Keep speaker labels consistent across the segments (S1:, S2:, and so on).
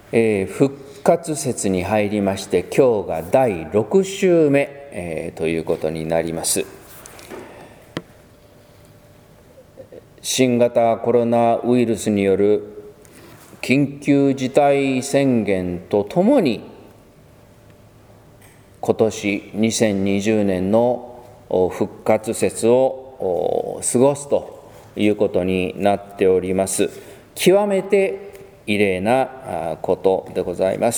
S1: 復活節に入りまして、今日が第6週目、ということになります。新型コロナウイルスによる緊急事態宣言とともに、今年2020年の復活節を過ごすということになっております。極めて異例なことでございます。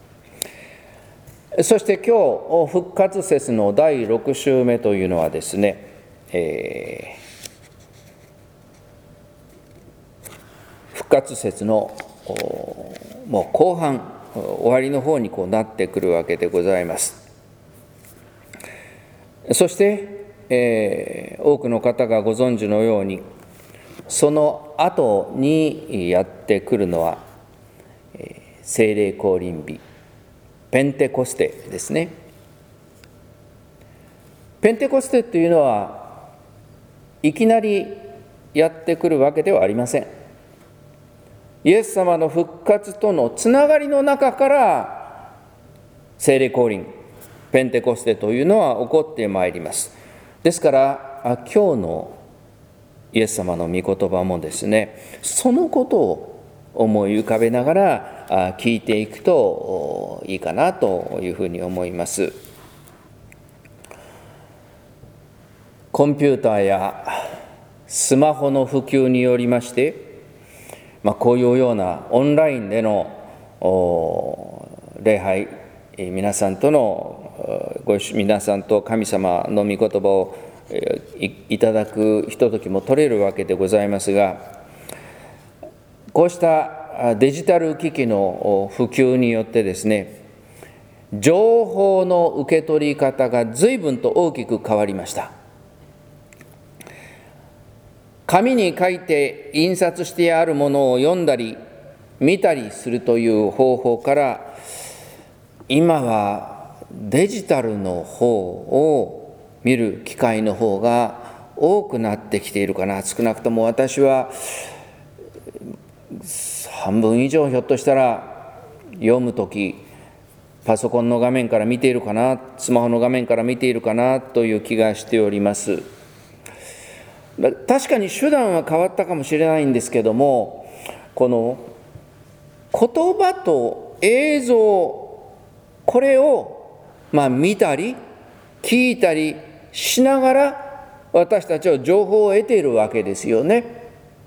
S1: そして今日復活節の第6週目というのはですね、復活節のもう後半終わりの方になってくるわけでございます。そして、多くの方がご存知のように、その後にやってくるのは、聖霊降臨日、ペンテコステですね。ペンテコステというのはいきなりやってくるわけではありません。イエス様の復活とのつながりの中から聖霊降臨、ペンテコステというのは起こってまいります。ですから今日のイエス様の御言葉もですね、そのことを思い浮かべながら聞いていくといいかなというふうに思います。コンピューターやスマホの普及によりまして、こういうようなオンラインでの礼拝、皆さんと神様の御言葉をいただくひとときも取れるわけでございますが、こうしたデジタル機器の普及によってですね、情報の受け取り方が随分と大きく変わりました。紙に書いて印刷してあるものを読んだり見たりするという方法から、今はデジタルの方を見る機会の方が多くなってきているかな。少なくとも私は半分以上ひょっとしたら読むときパソコンの画面から見ているかな、スマホの画面から見ているかなという気がしております。確かに手段は変わったかもしれないんですけども、この言葉と映像、これを見たり聞いたりしながら私たちは情報を得ているわけですよね。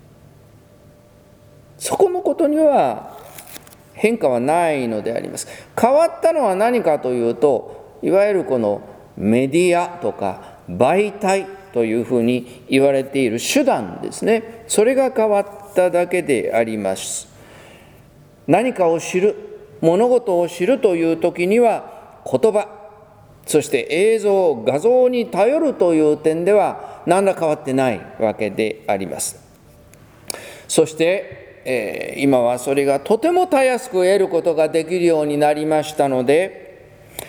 S1: そこのことには変化はないのであります。変わったのは何かというと、いわゆるこのメディアとか媒体というふうに言われている手段ですね。それが変わっただけであります。何かを知る、物事を知るという時には言葉、そして映像、画像に頼るという点では何ら変わってないわけであります。そして、今はそれがとてもたやすく得ることができるようになりましたので、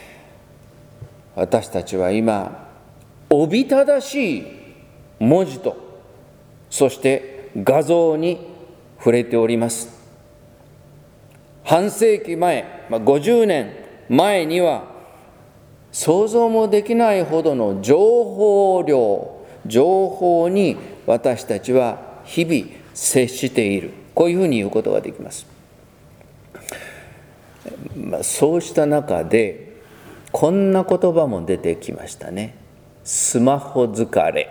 S1: 私たちは今おびただしい文字と、そして画像に触れております。半世紀前、50年前には想像もできないほどの情報量、情報に私たちは日々接している。こういうふうに言うことができます。そうした中でこんな言葉も出てきましたね。スマホ疲れ、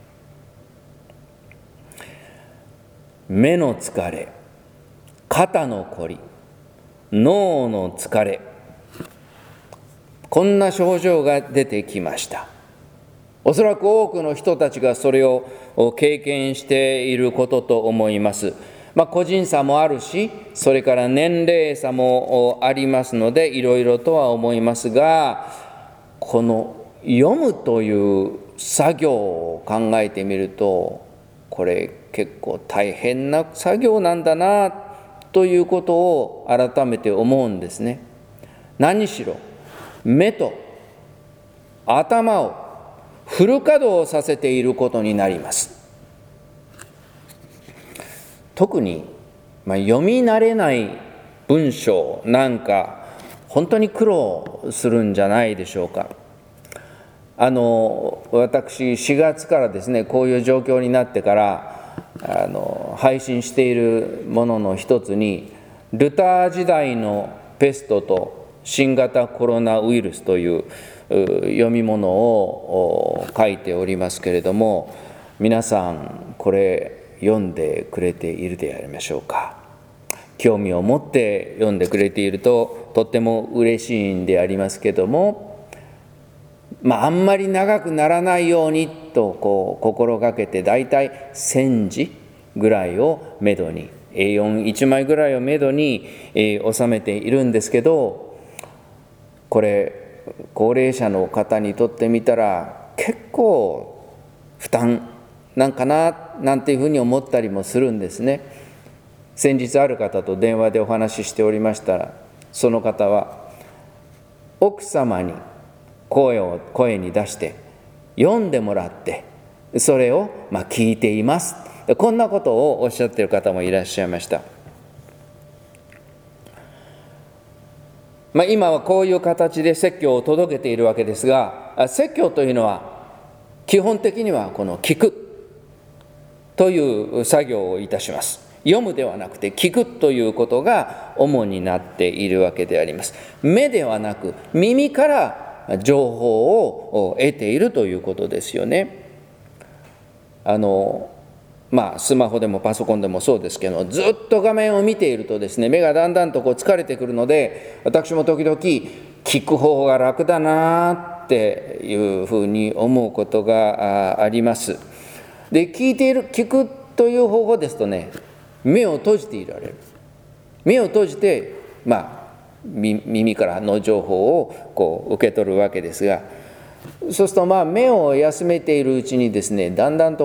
S1: 目の疲れ、肩のこり、脳の疲れ、こんな症状が出てきました。おそらく多くの人たちがそれを経験していることと思います。個人差もあるし、それから年齢差もありますので、いろいろとは思いますが、この読むという作業を考えてみると、これ結構大変な作業なんだなということを改めて思うんですね。何しろ目と頭をフル稼働させていることになります。特に読み慣れない文章なんか本当に苦労するんじゃないでしょうか。私4月からですね、こういう状況になってから配信しているものの一つに、ルター時代のペストと新型コロナウイルスという読み物を書いておりますけれども、皆さんこれ読んでくれているでありましょうか。興味を持って読んでくれているととっても嬉しいんでありますけども、あんまり長くならないようにと心がけて、だいたい1000字ぐらいをめどに、A41 枚ぐらいをめどに収めているんですけど、これ高齢者の方にとってみたら結構負担なんかななんていうふうに思ったりもするんですね。先日ある方と電話でお話ししておりましたら、その方は奥様に声に出して読んでもらって、それを聞いています、こんなことをおっしゃっている方もいらっしゃいました。今はこういう形で説教を届けているわけですが、説教というのは基本的にはこの聞くという作業をいたします。読むではなくて聞くということが主になっているわけであります。目ではなく耳から情報を得ているということですよね。スマホでもパソコンでもそうですけど、ずっと画面を見ているとですね、目がだんだんと疲れてくるので、私も時々聞く方が楽だなっていうふうに思うことがあります。で、聞くという方法ですとね、目を閉じていられる。目を閉じて、耳からの情報を受け取るわけですが、そうすると目を休めているうちにですね、だんだんと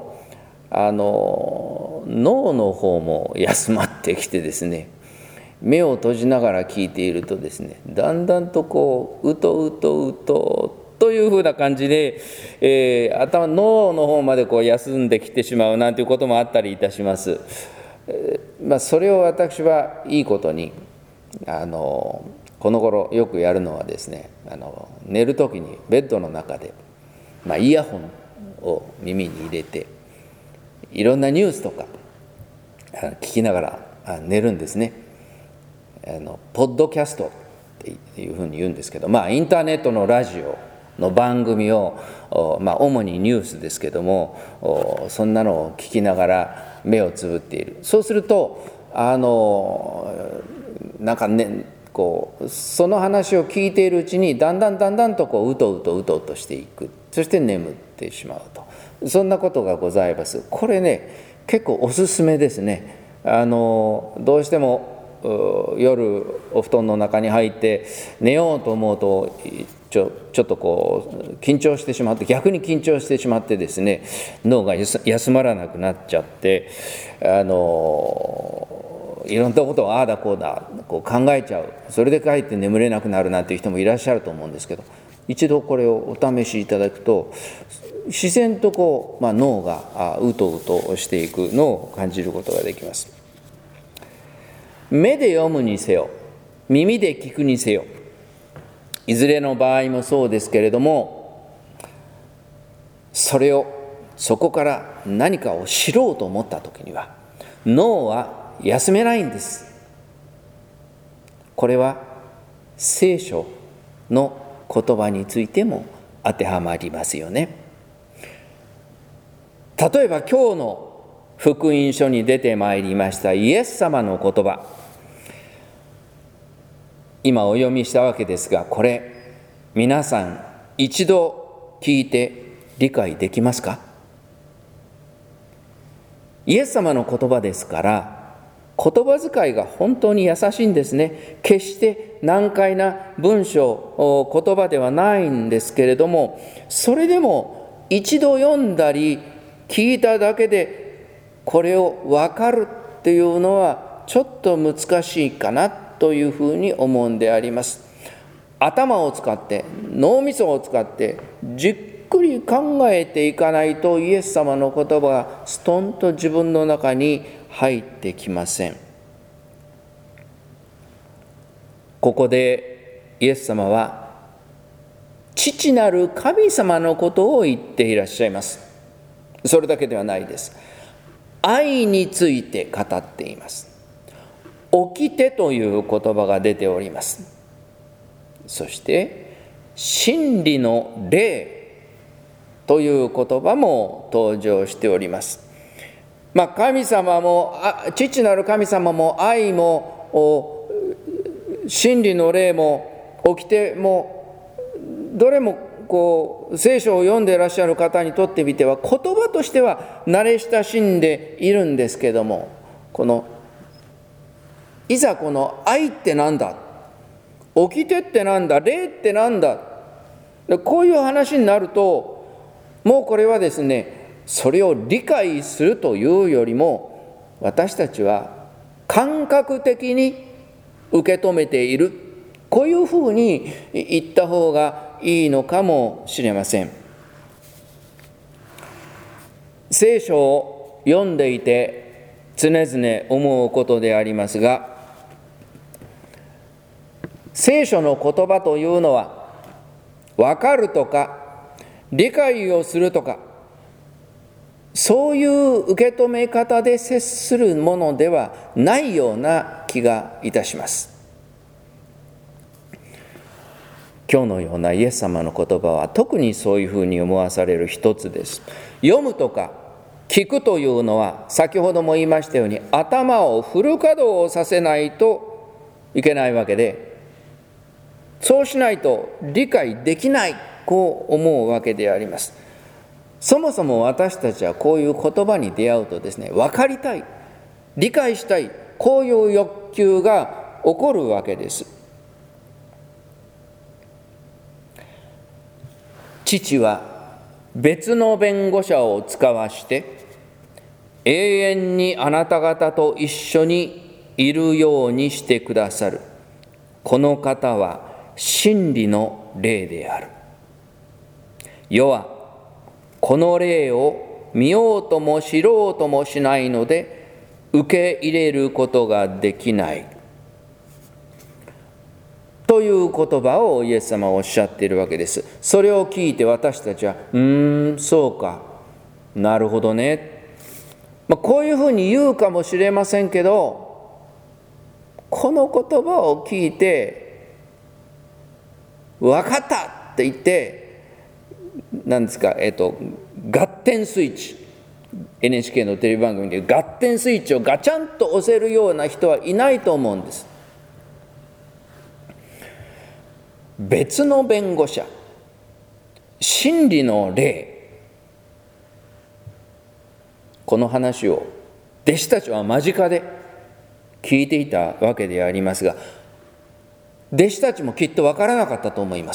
S1: 脳の方も休まってきてですね、目を閉じながら聞いているとですね、だんだんとうとうとうとというふうな感じで、脳の方まで休んできてしまうなんていうこともあったりいたします。それを私はいいことにこの頃よくやるのはですね、寝る時にベッドの中で、イヤホンを耳に入れていろんなニュースとか聞きながら寝るんですね。ポッドキャストっていうふうに言うんですけど、インターネットのラジオの番組を、主にニュースですけども、そんなのを聞きながら目をつぶっている。そうするとその話を聞いているうちにだんだんとうとうとしていく。そして眠ってしまうと、そんなことがございます。これね、結構おすすめですね。どうしても夜お布団の中に入って寝ようと思うとちょっと緊張してしまって、逆に緊張してしまってですね、脳が休まらなくなっちゃって、いろんなことをああだこうだ考えちゃう。それでかえって眠れなくなるなんていう人もいらっしゃると思うんですけど、一度これをお試しいただくと、自然と脳がうとうとしていくのを感じることができます。目で読むにせよ、耳で聞くにせよ、いずれの場合もそうですけれども、そこから何かを知ろうと思ったときには脳は休めないんです。これは聖書の言葉についても当てはまりますよね。例えば今日の福音書に出てまいりましたイエス様の言葉、今お読みしたわけですが、これ皆さん一度聞いて理解できますか？イエス様の言葉ですから、言葉遣いが本当に優しいんですね。決して難解な文章、言葉ではないんですけれども、それでも一度読んだり聞いただけでこれを分かるっていうのはちょっと難しいかなというふうに思うんであります。頭を使って、脳みそを使ってじっくり考えていかないと、イエス様の言葉がストンと自分の中に入ってきません。 ここでイエス様は父なる神様のことを言っていらっしゃいます。それだけではないです。愛について語っています。起きてという言葉が出ております。そして真理の霊という言葉も登場しております。神様も父なる神様も愛も真理の霊も起きてもどれも聖書を読んでいらっしゃる方にとってみては言葉としては慣れ親しんでいるんですけども、いざこの愛ってなんだ、起きてってなんだ、霊ってなんだ、こういう話になるともうこれはですね、それを理解するというよりも私たちは感覚的に受け止めている、こういうふうに言った方がいいのかもしれません。聖書を読んでいて常々思うことでありますが、聖書の言葉というのは分かるとか理解をするとか、そういう受け止め方で接するものではないような気がいたします。今日のようなイエス様の言葉は特にそういうふうに思わされる一つです。読むとか聞くというのは先ほども言いましたように頭をフル稼働させないといけないわけで、そうしないと理解できない、こう思うわけであります。そもそも私たちはこういう言葉に出会うとですね、分かりたい、理解したい、こういう欲求が起こるわけです。父は別の弁護者を使わして永遠にあなた方と一緒にいるようにしてくださる。この方は真理の霊である。世はこの霊を見ようとも知ろうともしないので受け入れることができないという言葉をイエス様はおっしゃっているわけです。それを聞いて私たちはそうか、なるほどね、こういうふうに言うかもしれませんけど、この言葉を聞いて分かったって言って何ですか、ガッテンスイッチ、 NHK のテレビ番組でガッテンスイッチをガチャンと押せるような人はいないと思うんです。別の弁護者、真理の霊、この話を弟子たちは間近で聞いていたわけでありますが、弟子たちもきっと分からなかったと思います。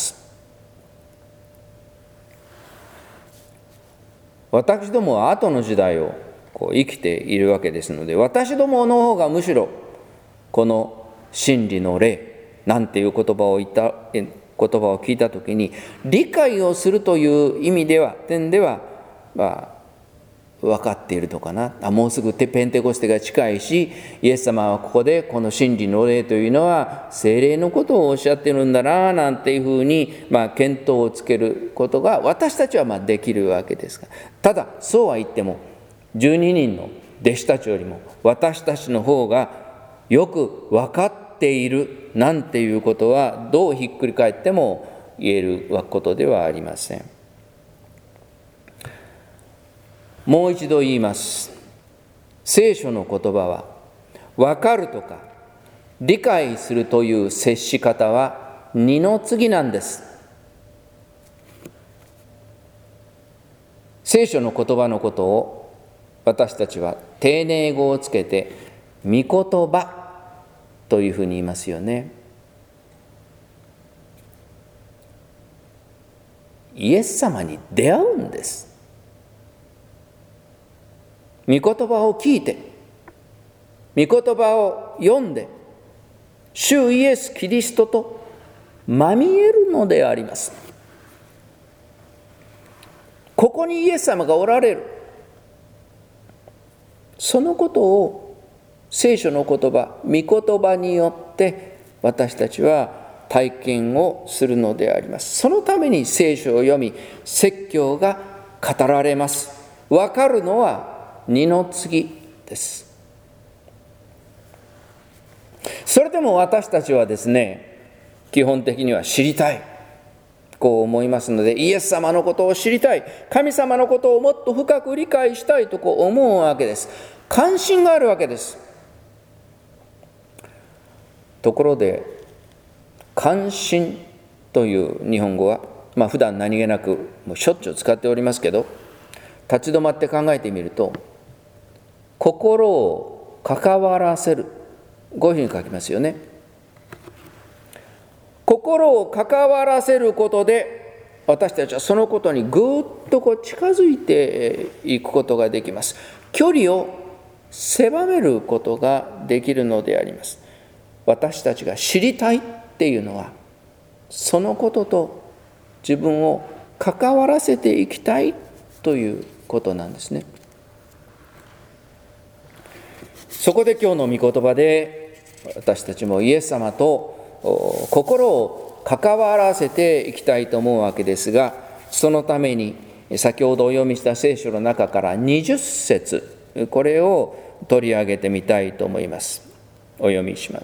S1: 私どもは後の時代を生きているわけですので、私どもの方がむしろこの真理の霊なんていう言葉を聞いたときに理解をするという意味では点では分かっているのかな。もうすぐペンテコステが近いし、イエス様はここでこの真理の霊というのは聖霊のことをおっしゃってるんだななんていうふうに見当をつけることが私たちはできるわけですが、ただそうは言っても12人の弟子たちよりも私たちの方がよく分かっているなんていうことはどうひっくり返っても言えることではありません。もう一度言います。聖書の言葉は分かるとか理解するという接し方は二の次なんです。聖書の言葉のことを私たちは丁寧語をつけて御言葉というふうに言いますよね。イエス様に出会うんです。御言葉を聞いて、御言葉を読んで、主イエス・キリストとまみえるのであります。ここにイエス様がおられる。そのことを聖書の言葉、御言葉によって私たちは体験をするのであります。そのために聖書を読み、説教が語られます。分かるのは二の次です。それでも私たちはですね、基本的には知りたい、こう思いますので、イエス様のことを知りたい、神様のことをもっと深く理解したいとこう思うわけです。関心があるわけです。ところで、関心という日本語は、普段何気なくもうしょっちゅう使っておりますけど、立ち止まって考えてみると、心を関わらせる、こういうふうに書きますよね。心を関わらせることで、私たちはそのことにぐーっと近づいていくことができます。距離を狭めることができるのであります。私たちが知りたいっていうのは、そのことと自分を関わらせていきたいということなんですね。そこで今日の御言葉で、私たちもイエス様と心を関わらせていきたいと思うわけですが、そのために先ほどお読みした聖書の中から20節、これを取り上げてみたいと思います。お読みします。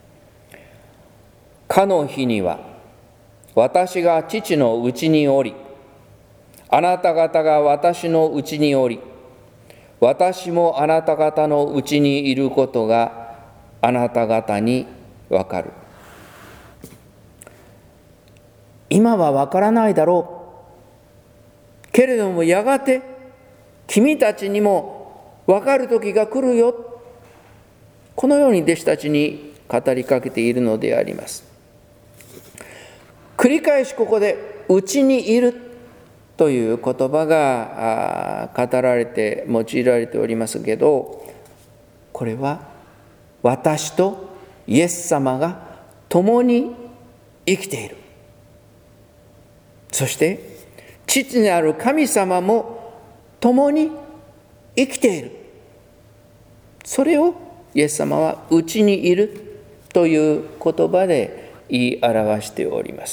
S1: かの日には、私が父のうちにおり、あなた方が私のうちにおり、私もあなた方のうちにいることがあなた方にわかる。今はわからないだろう。けれどもやがて君たちにもわかる時が来るよ。このように弟子たちに語りかけているのであります。繰り返しここでうちにいるという言葉が語られて用いられておりますけど、これは私とイエス様が共に生きている。そして父なる神様も共に生きている。それをイエス様はうちにいるという言葉で言い表しております。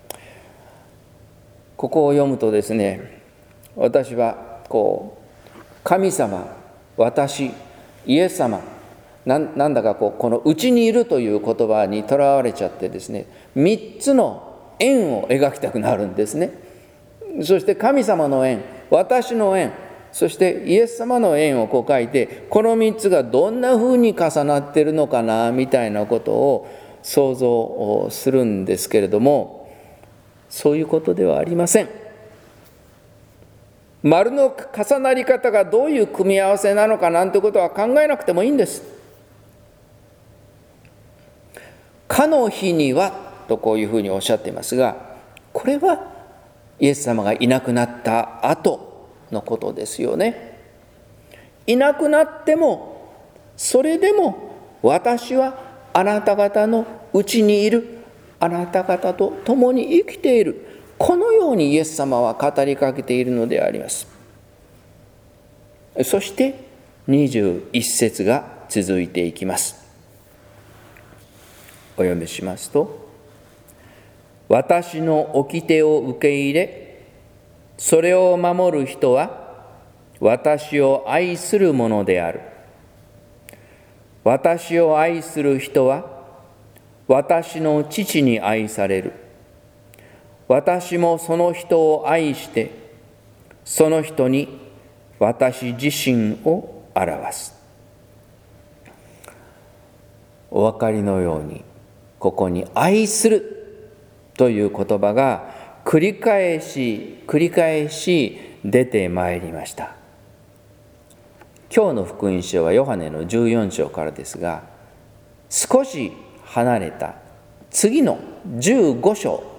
S1: ここを読むとですね、私は神様、私、イエス様、なんだかこのうちにいるという言葉にとらわれちゃってですね、3つの円を描きたくなるんですね。そして神様の円、私の円、そしてイエス様の円を書いて、この3つがどんな風に重なっているのかなみたいなことを想像するんですけれども、そういうことではありません。丸の重なり方がどういう組み合わせなのかなんてことは考えなくてもいいんです。かの日にはとこういうふうにおっしゃっていますが、これはイエス様がいなくなった後のことですよね。いなくなっても、それでも私はあなた方のうちにいる。あなた方と共に生きている。このようにイエス様は語りかけているのであります。そして21節が続いていきます。お読みしますと、私の掟を受け入れ、それを守る人は私を愛するものである。私を愛する人は私の父に愛される。私もその人を愛して、その人に私自身を表す。お分かりのように、ここに愛するという言葉が繰り返し出てまいりました。今日の福音書はヨハネの14章からですが、少し離れた次の15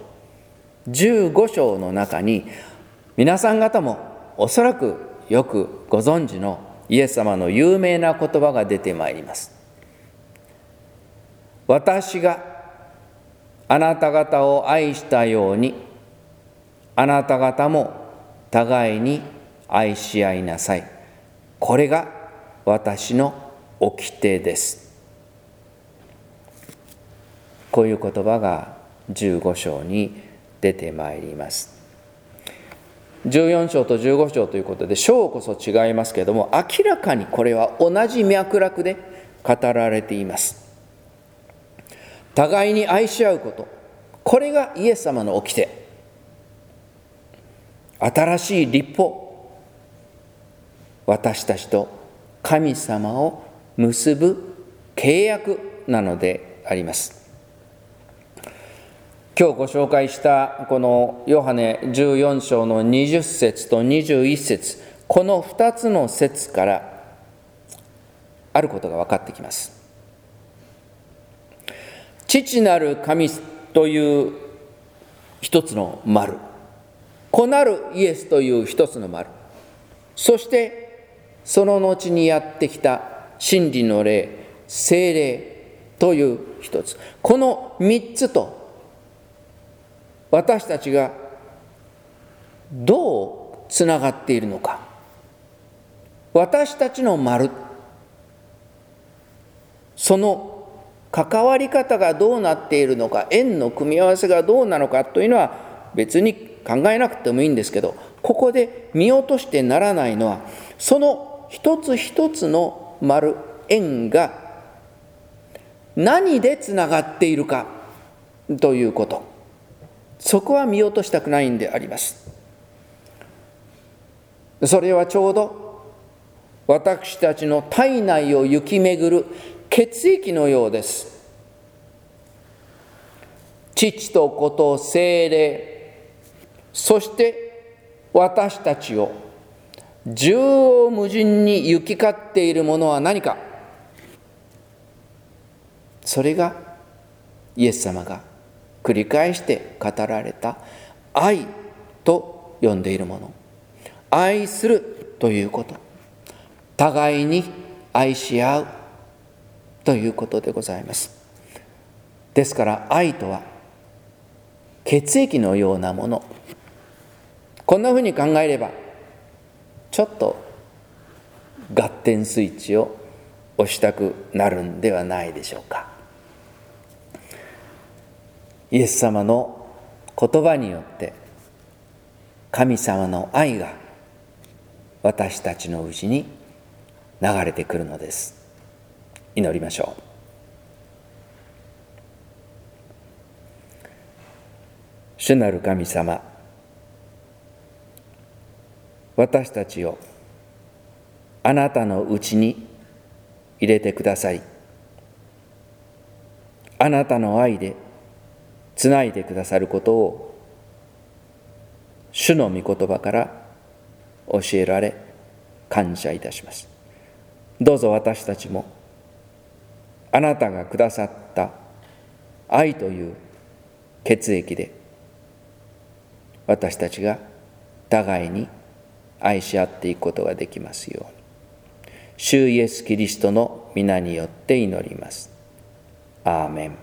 S1: 章の中に、皆さん方もおそらくよくご存知のイエス様の有名な言葉が出てまいります。私があなた方を愛したように、あなた方も互いに愛し合いなさい。これが私の掟です。 こういう言葉が15章に出てまいります。14章と15章ということで章こそ違いますけれども、明らかにこれは同じ脈絡で語られています。互いに愛し合うこと、これがイエス様の掟。新しい律法、私たちと神様を結ぶ契約なのであります。今日ご紹介したこのヨハネ14章の20節と21節、この2つの節からあることが分かってきます。父なる神という一つの丸、子なるイエスという一つの丸、そしてその後にやってきた真理の霊、聖霊という一つ、この三つと私たちがどうつながっているのか。私たちの丸、その関わり方がどうなっているのか、円の組み合わせがどうなのかというのは別に考えなくてもいいんですけど、ここで見落としてならないのは、その一つ一つの丸、円が何でつながっているかということ、そこは見落としたくないんであります。それはちょうど私たちの体内を行き巡る血液のようです。父と子と聖霊、そして私たちを縦横無尽に行き交っているものは何か。それがイエス様が繰り返して語られた愛と呼んでいるもの、愛するということ、互いに愛し合うということでございます。ですから愛とは血液のようなもの、こんなふうに考えればちょっと合点スイッチを押したくなるんではないでしょうか。イエス様の言葉によって神様の愛が私たちのうちに流れてくるのです。祈りましょう。主なる神様、私たちをあなたのうちに入れてください。あなたの愛でつないでくださることを主の御言葉から教えられ感謝いたします。どうぞ私たちもあなたがくださった愛という血液で私たちが互いに愛し合っていくことができますように、主イエスキリストの皆によって祈ります。アーメン。